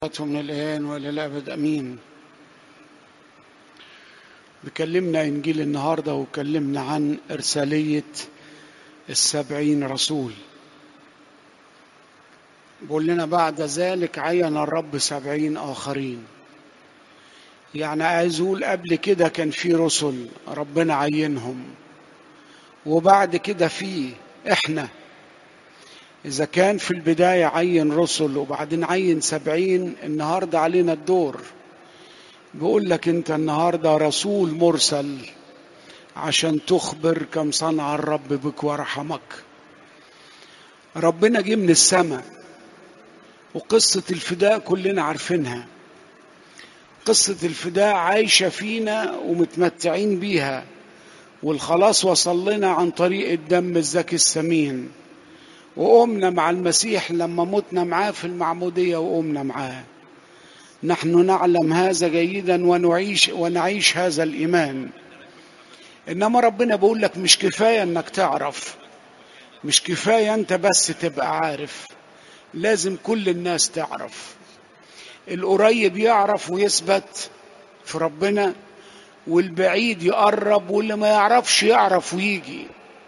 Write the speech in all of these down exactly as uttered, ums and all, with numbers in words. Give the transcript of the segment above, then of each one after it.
من الآن وإلى الأبد أمين. بكلمنا إنجيل النهاردة وكلمنا عن إرسالية السبعين رسول. بقول لنا بعد ذلك عين الرب سبعين آخرين. يعني عايز أقول قبل كده كان في رسل ربنا عينهم، وبعد كده في إحنا. إذا كان في البداية عين رسل وبعدين عين سبعين، النهاردة علينا الدور. بيقول لك أنت النهاردة رسول مرسل عشان تخبر كم صنع الرب بك ورحمك. ربنا جه من السماء، وقصة الفداء كلنا عارفينها. قصة الفداء عايشة فينا ومتمتعين بيها، والخلاص وصل لنا عن طريق الدم الزكي الثمين. وقمنا مع المسيح لما متنا معاه في المعمودية، وقمنا معاه. نحن نعلم هذا جيدا ونعيش ونعيش هذا الإيمان. إنما ربنا بيقول لك مش كفاية إنك تعرف، مش كفاية أنت بس تبقى عارف، لازم كل الناس تعرف. القريب يعرف ويثبت في ربنا، والبعيد يقرب، واللي ما يعرفش يعرف ويجي.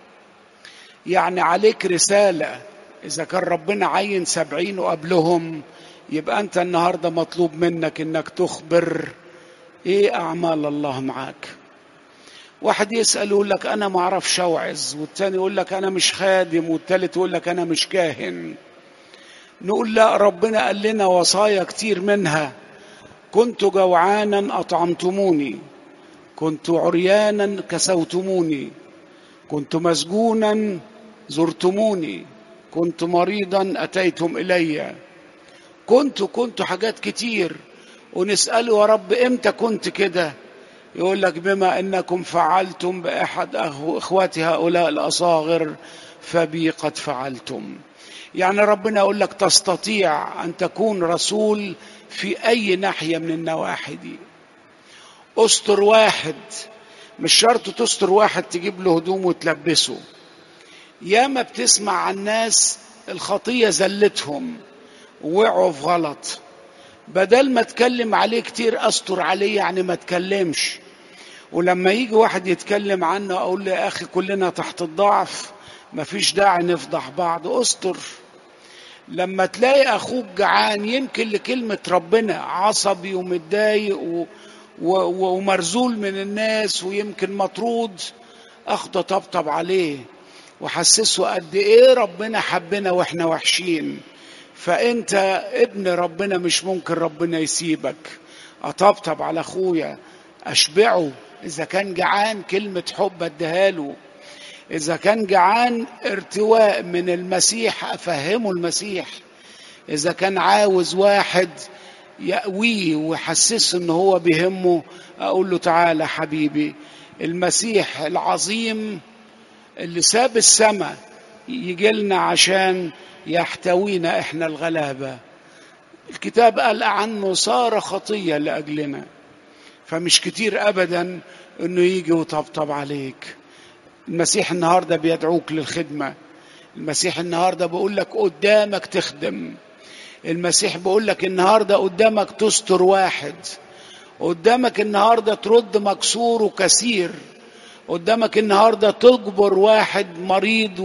يعني عليك رسالة. إذا كان ربنا عين سبعين وقبلهم، يبقى أنت النهاردة مطلوب منك إنك تخبر إيه أعمال الله معاك. واحد يسأل يقول لك أنا ما أعرفش أوعظ، والتاني يقول لك أنا مش خادم، والتالت يقول لك أنا مش كاهن. نقول لا، ربنا قال لنا وصايا كتير منها: كنت جوعانا أطعمتموني، كنت عريانا كسوتموني، كنت مسجونا زرتموني، كنت مريضا أتيتم إلي. كنت كنت حاجات كتير. ونسأله يا رب إمتى كنت كده؟ يقول لك بما أنكم فعلتم بأحد إخواتي هؤلاء الأصاغر فبي قد فعلتم. يعني ربنا يقول لك تستطيع أن تكون رسول في أي ناحية من النواحي دي. أستر واحد، مش شرط تستر واحد تجيب له هدوم وتلبسه. ياما بتسمع عن ناس الخطية زلتهم ووقعوا في غلط، بدل ما اتكلم عليه كتير استر عليه، يعني ما اتكلمش. ولما يجي واحد يتكلم عنه اقول له يا اخي كلنا تحت الضعف، مفيش داعي نفضح بعض، استر. لما تلاقي اخوك جعان يمكن لكلمة ربنا عصبي ومتضايق و... و... ومرزول من الناس ويمكن مطرود، اخده طبطب عليه وحسسه قد ايه ربنا حبنا واحنا وحشين. فانت ابن ربنا، مش ممكن ربنا يسيبك. اطبطب على اخويا، اشبعه. اذا كان جعان كلمة حب اديهاله، اذا كان جعان ارتواء من المسيح افهمه المسيح، اذا كان عاوز واحد يأويه ويحسسه ان هو بيهمه اقول له تعالى حبيبي. المسيح العظيم اللي ساب السماء يجي لنا عشان يحتوينا احنا الغلابة. الكتاب قال عنه صار خطية لأجلنا. فمش كتير ابدا انه يجي وطبطب عليك. المسيح النهاردة بيدعوك للخدمة. المسيح النهاردة بيقول لك قدامك تخدم. المسيح بيقول لك النهاردة قدامك تستر واحد، قدامك النهاردة ترد مكسور وكثير، قدامك النهاردة تجبر واحد مريض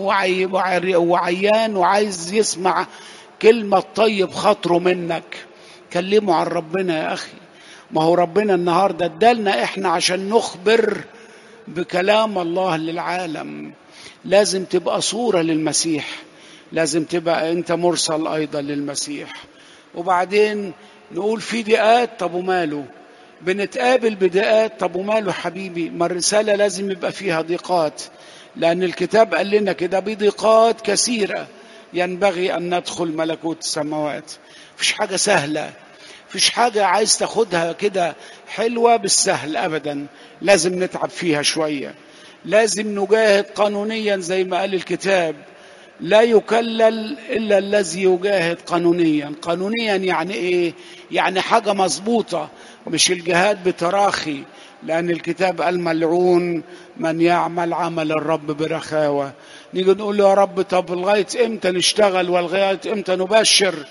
وعيان وعايز يسمع كلمة طيب خاطره منك. كلمه عن ربنا يا أخي. ما هو ربنا النهاردة ادالنا احنا عشان نخبر بكلام الله للعالم. لازم تبقى صورة للمسيح، لازم تبقى انت مرسل ايضا للمسيح. وبعدين نقول في ضيقات، طب وماله؟ بنتقابل بضيقات، طب وماله حبيبي؟ ما الرسالة لازم يبقى فيها ضيقات، لأن الكتاب قال لنا كده بضيقات كثيرة ينبغي أن ندخل ملكوت السماوات. فيش حاجة سهلة، فيش حاجة عايز تاخدها كده حلوة بالسهل أبدا. لازم نتعب فيها شوية، لازم نجاهد قانونيا زي ما قال الكتاب: لا يكلل إلا الذي يجاهد قانونيا. قانونيا يعني إيه؟ يعني حاجة مظبوطة، مش الجهاد بتراخي. لأن الكتاب قال ملعون من يعمل عمل الرب برخاوة. نيجي نقول له يا رب طب لغاية إمتى نشتغل ولغاية إمتى نبشر؟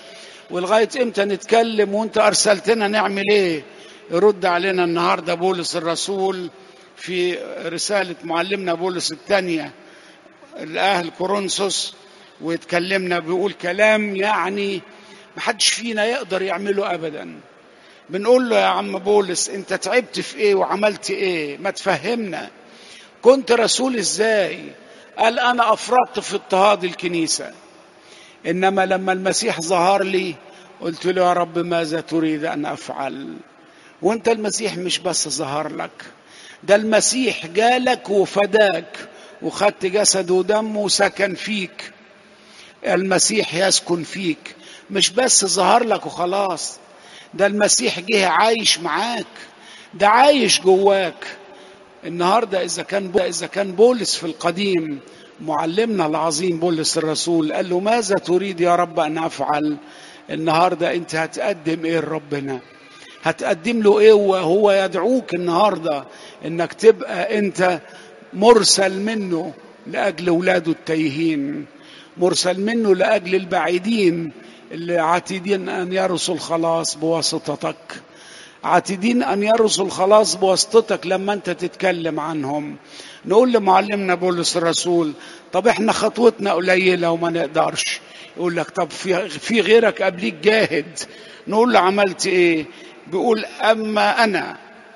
ولغاية امتى نتكلم وانت ارسلتنا نعمل ايه؟ يرد علينا النهاردة بولس الرسول في رسالة معلمنا بولس الثانية لأهل كورنثوس، ويتكلمنا بيقول كلام يعني محدش فينا يقدر يعمله أبدا. بنقول له يا عم بولس انت تعبت في ايه وعملت ايه؟ ما تفهمنا، كنت رسول ازاي؟ قال انا افرطت في اضطهاد الكنيسة، انما لما المسيح ظهر لي قلت له يا رب ماذا تريد ان افعل؟ وانت المسيح مش بس ظهر لك، ده المسيح جالك وفداك وخدت جسد ودم وسكن فيك. المسيح يسكن فيك، مش بس ظهر لك وخلاص، ده المسيح جه عايش معاك، ده عايش جواك. النهاردة إذا كان إذا كان بولس في القديم معلمنا العظيم بولس الرسول قال له ماذا تريد يا رب أن أفعل؟ النهاردة أنت هتقدم إيه لربنا؟ هتقدم له إيه وهو يدعوك النهاردة إنك تبقى أنت مرسل منه لأجل أولاده التايهين، مرسل منه لأجل البعيدين اللي عاتدين أن يرثوا الخلاص بواسطتك، عاتدين أن يرثوا الخلاص بواسطتك لما أنت تتكلم عنهم. نقول لمعلمنا بولس الرسول طب إحنا خطوتنا قليلة وما نقدرش. يقول لك طب في, في غيرك قبليك جاهد. نقول له عملت إيه؟ بيقول أما أنا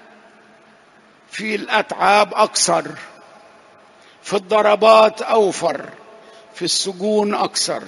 في الأتعاب أكثر، في الضربات أوفر، في السجون أكثر،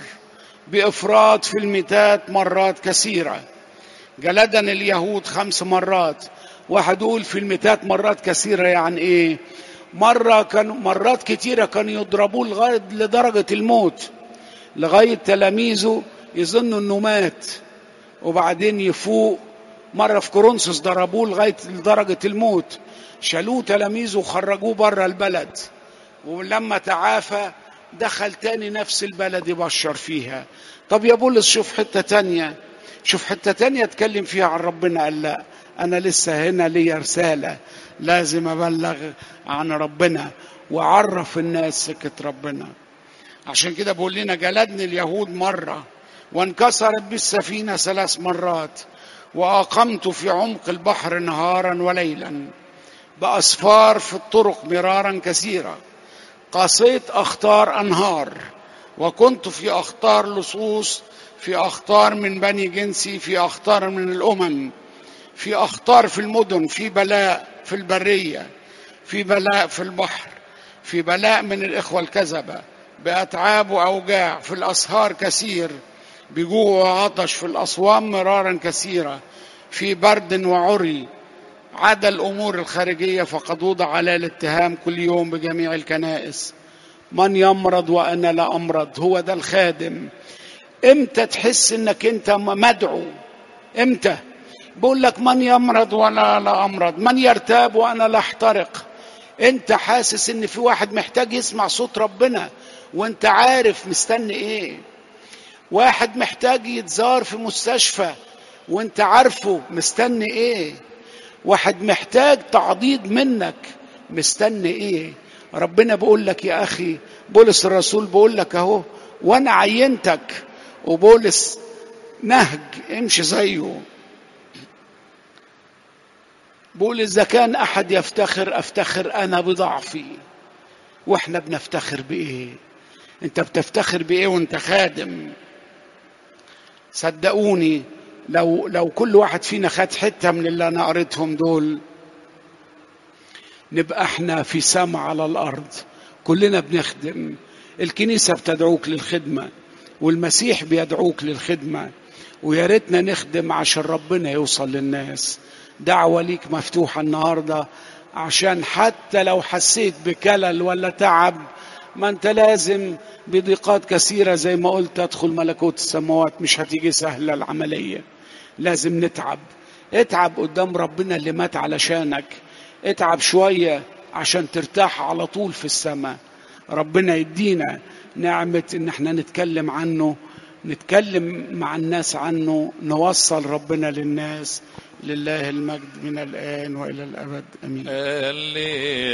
بإفراط في الميتات مرات كثيرة، جلدني اليهود خمس مرات. واحد يقول في الميتات مرات كثيرة يعني إيه؟ مرة كان مرات كثيرة كانوا يضربوه لغاية لدرجة الموت، لغاية تلاميذه يظنوا إنه مات وبعدين يفوق. مرة في كورنثوس ضربوه لغاية لدرجة الموت، شالوه تلاميذه وخرجوه بره البلد، ولما تعافى دخل تاني نفس البلد يبشر فيها. طب يا بولس شوف حتة تانية، شوف حتة تانية اتكلم فيها عن ربنا. قال لا، أنا لسه هنا لي رسالة، لازم أبلغ عن ربنا وأعرف الناس سكة ربنا. عشان كده بقول لنا جلدني اليهود مرة، وانكسرت بالسفينة ثلاث مرات، وأقمت في عمق البحر نهارا وليلا، بأسفار في الطرق مرارا كثيرة، قصيت أخطار أنهار، وكنت في أخطار لصوص، في أخطار من بني جنسي، في أخطار من الأمم، في أخطار في المدن، في بلاء في البرية، في بلاء في البحر، في بلاء من الإخوة الكذبة، بأتعاب وأوجاع، في الأسهار كثير، بجوع وعطش، في الأصوام مرارا كثيرة، في برد وعري، عدا الأمور الخارجية فقد وضع على الاتهام كل يوم بجميع الكنائس. من يمرض وأنا لا أمرض؟ هو ده الخادم. امتى تحس انك انت مدعو؟ امتى؟ بقول لك من يمرض ولا لا أمرض، من يرتاب وأنا لا أحترق. انت حاسس ان في واحد محتاج يسمع صوت ربنا وانت عارف مستني ايه؟ واحد محتاج يتزار في مستشفى وانت عارفه مستني ايه؟ واحد محتاج تعضيد منك مستني ايه؟ ربنا بقول لك يا اخي، بولس الرسول بقول لك اهو، وانا عينتك، وبولس نهج امشي زيه. بقول اذا كان احد يفتخر افتخر انا بضعفي. واحنا بنفتخر بايه؟ انت بتفتخر بايه وانت خادم؟ صدقوني لو لو كل واحد فينا خد حته من اللي انا قريتهم دول، نبقى احنا في سما على الارض، كلنا بنخدم. الكنيسه بتدعوك للخدمه، والمسيح بيدعوك للخدمه، ويا ريتنا نخدم عشان ربنا يوصل للناس. دعوه ليك مفتوحه النهارده، عشان حتى لو حسيت بكلل ولا تعب، ما انت لازم بضيقات كثيره زي ما قلت تدخل ملكوت السماوات. مش هتيجي سهله العمليه، لازم نتعب. اتعب قدام ربنا اللي مات علشانك، اتعب شويه عشان ترتاح على طول في السماء. ربنا يدينا نعمه ان احنا نتكلم عنه، نتكلم مع الناس عنه، نوصل ربنا للناس. لله المجد من الآن وإلى الأبد، أمين.